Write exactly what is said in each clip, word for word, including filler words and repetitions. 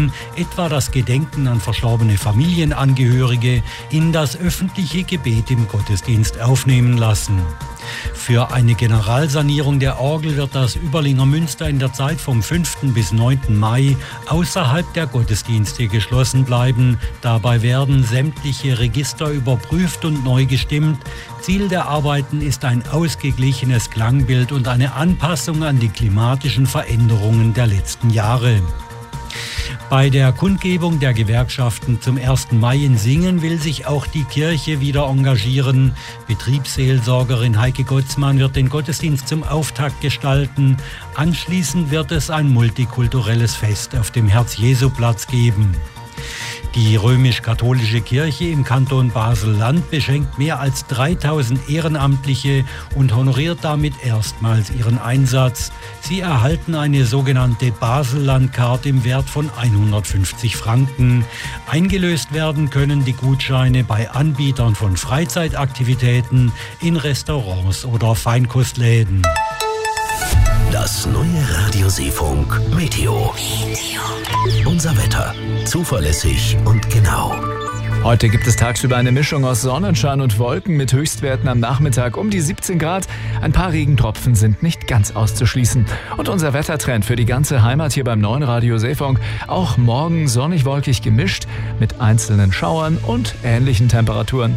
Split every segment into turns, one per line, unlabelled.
Menschen, etwa das Gedenken an verstorbene Familienangehörige, in das öffentliche Gebet im Gottesdienst aufnehmen lassen. Für eine Generalsanierung der Orgel wird das Überlinger Münster in der Zeit vom fünften bis neunten Mai außerhalb der Gottesdienste geschlossen bleiben. Dabei werden sämtliche Register überprüft und neu gestimmt. Ziel der Arbeiten ist ein ausgeglichenes Klangbild und eine Anpassung an die klimatischen Veränderungen der letzten Jahre. Bei der Kundgebung der Gewerkschaften zum ersten Mai in Singen will sich auch die Kirche wieder engagieren. Betriebsseelsorgerin Heike Gotzmann wird den Gottesdienst zum Auftakt gestalten. Anschließend wird es ein multikulturelles Fest auf dem Herz-Jesu-Platz geben. Die römisch-katholische Kirche im Kanton Basel-Land beschenkt mehr als dreitausend Ehrenamtliche und honoriert damit erstmals ihren Einsatz. Sie erhalten eine sogenannte Basel-Landcard im Wert von hundertfünfzig Franken. Eingelöst werden können die Gutscheine bei Anbietern von Freizeitaktivitäten, in Restaurants oder Feinkostläden.
Das neue Radio Seefunk Meteo. Meteo. Unser Wetter. Zuverlässig und genau.
Heute gibt es tagsüber eine Mischung aus Sonnenschein und Wolken mit Höchstwerten am Nachmittag um die siebzehn Grad. Ein paar Regentropfen sind nicht ganz auszuschließen. Und unser Wettertrend für die ganze Heimat hier beim neuen Radio Seefunk. Auch morgen sonnig-wolkig gemischt mit einzelnen Schauern und ähnlichen Temperaturen.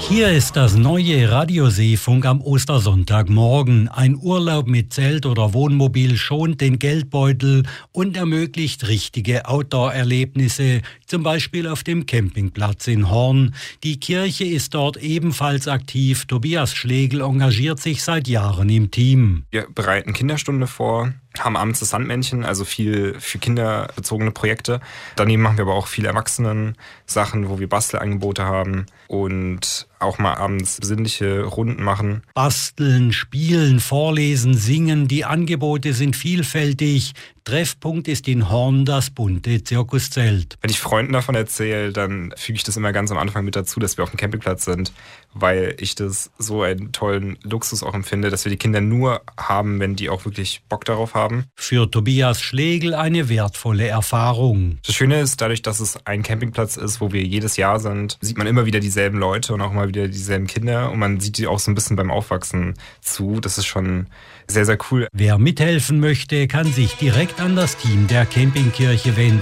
Hier ist das neue Radioseefunk am Ostersonntagmorgen. Ein Urlaub mit Zelt oder Wohnmobil schont den Geldbeutel und ermöglicht richtige Outdoor-Erlebnisse, zum Beispiel auf dem Campingplatz in Horn. Die Kirche ist dort ebenfalls aktiv. Tobias Schlegel engagiert sich seit Jahren im Team.
Wir bereiten Kinderstunde vor, haben abends das Sandmännchen, also viel für Kinder bezogene Projekte. Daneben machen wir aber auch viele Erwachsenen-Sachen, wo wir Bastelangebote haben und auch mal abends besinnliche Runden machen.
Basteln, spielen, vorlesen, singen, die Angebote sind vielfältig. Treffpunkt ist in Horn das bunte Zirkuszelt.
Wenn ich Freunden davon erzähle, dann füge ich das immer ganz am Anfang mit dazu, dass wir auf dem Campingplatz sind, weil ich das so einen tollen Luxus auch empfinde, dass wir die Kinder nur haben, wenn die auch wirklich Bock darauf haben.
Für Tobias Schlegel eine wertvolle Erfahrung.
Das Schöne ist, dadurch, dass es ein Campingplatz ist, wo wir jedes Jahr sind, sieht man immer wieder dieselben Leute und auch mal wieder dieselben Kinder und man sieht die auch so ein bisschen beim Aufwachsen zu. Das ist schon sehr, sehr cool.
Wer mithelfen möchte, kann sich direkt an das Team der Campingkirche wenden.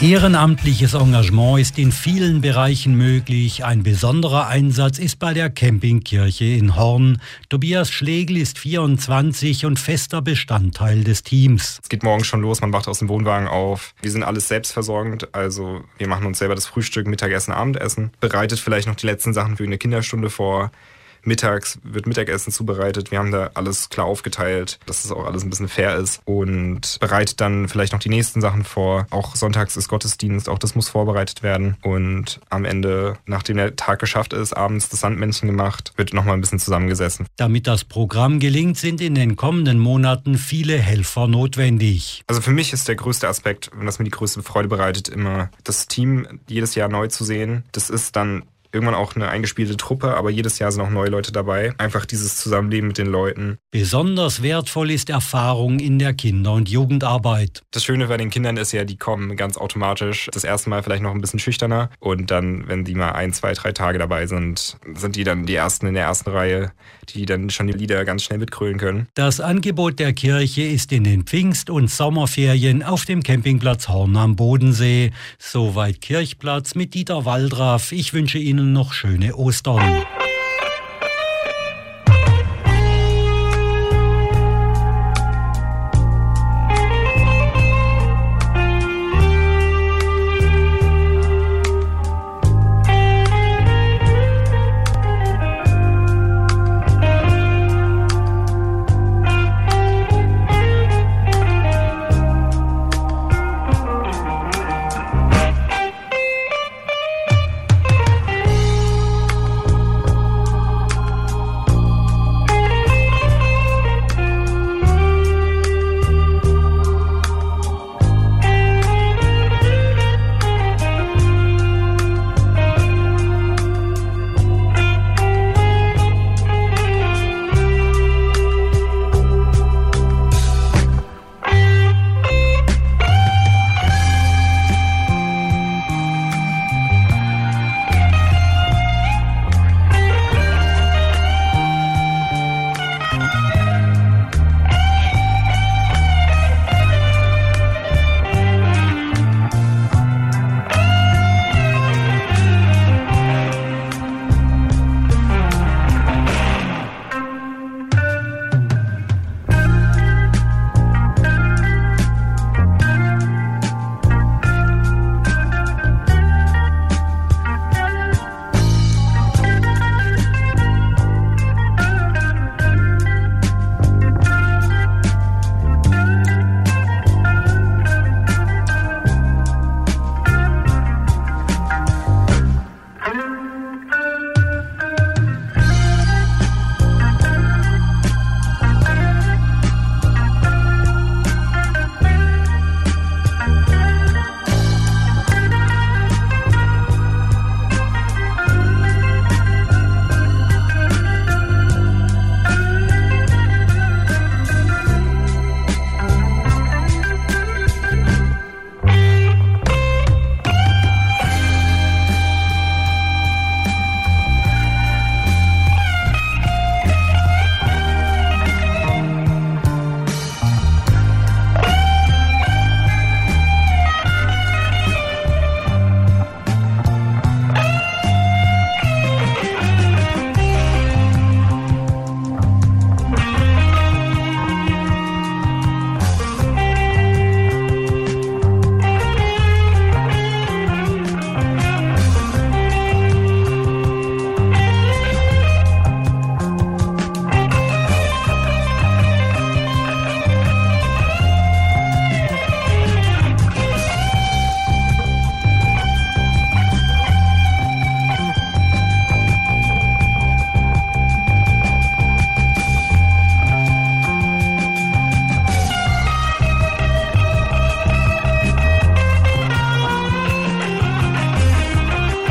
Ehrenamtliches Engagement ist in vielen Bereichen möglich. Ein besonderer Einsatz ist bei der Campingkirche in Horn. Tobias Schlegel ist vierundzwanzig und fester Bestandteil des Teams.
Es geht morgens schon los, man wacht aus dem Wohnwagen auf. Wir sind alles selbstversorgend, also wir machen uns selber das Frühstück, Mittagessen, Abendessen. Bereitet vielleicht noch die letzten Sachen für eine Kinderstunde vor. Mittags wird Mittagessen zubereitet. Wir haben da alles klar aufgeteilt, dass das auch alles ein bisschen fair ist. Und bereitet dann vielleicht noch die nächsten Sachen vor. Auch sonntags ist Gottesdienst, auch das muss vorbereitet werden. Und am Ende, nachdem der Tag geschafft ist, abends das Sandmännchen gemacht, wird nochmal ein bisschen zusammengesessen.
Damit das Programm gelingt, sind in den kommenden Monaten viele Helfer notwendig.
Also für mich ist der größte Aspekt, und das mir die größte Freude bereitet, immer das Team jedes Jahr neu zu sehen. Das ist dann irgendwann auch eine eingespielte Truppe, aber jedes Jahr sind auch neue Leute dabei. Einfach dieses Zusammenleben mit den Leuten.
Besonders wertvoll ist Erfahrung in der Kinder- und Jugendarbeit.
Das Schöne bei den Kindern ist ja, die kommen ganz automatisch. Das erste Mal vielleicht noch ein bisschen schüchterner. Und dann, wenn die mal ein, zwei, drei Tage dabei sind, sind die dann die Ersten in der ersten Reihe, die dann schon die Lieder ganz schnell mitgrölen können.
Das Angebot der Kirche ist in den Pfingst- und Sommerferien auf dem Campingplatz Horn am Bodensee. Soweit Kirchplatz mit Dieter Waldraff. Ich wünsche Ihnen noch schöne Ostern.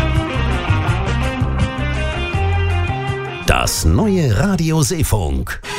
Das neue Radio Seefunk.